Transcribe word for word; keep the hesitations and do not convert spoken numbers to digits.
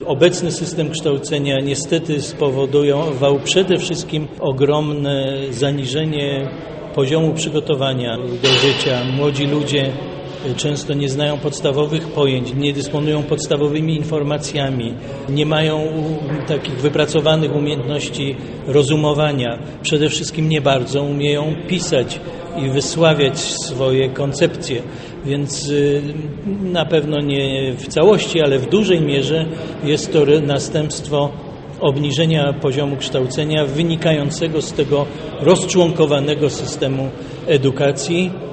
obecny system kształcenia niestety spowodował przede wszystkim ogromne zaniżenie poziomu przygotowania do życia. Młodzi ludzie często nie znają podstawowych pojęć, nie dysponują podstawowymi informacjami, nie mają takich wypracowanych umiejętności rozumowania. Przede wszystkim nie bardzo umieją pisać i wysławiać swoje koncepcje, więc na pewno nie w całości, ale w dużej mierze jest to następstwo obniżenia poziomu kształcenia wynikającego z tego rozczłonkowanego systemu edukacji.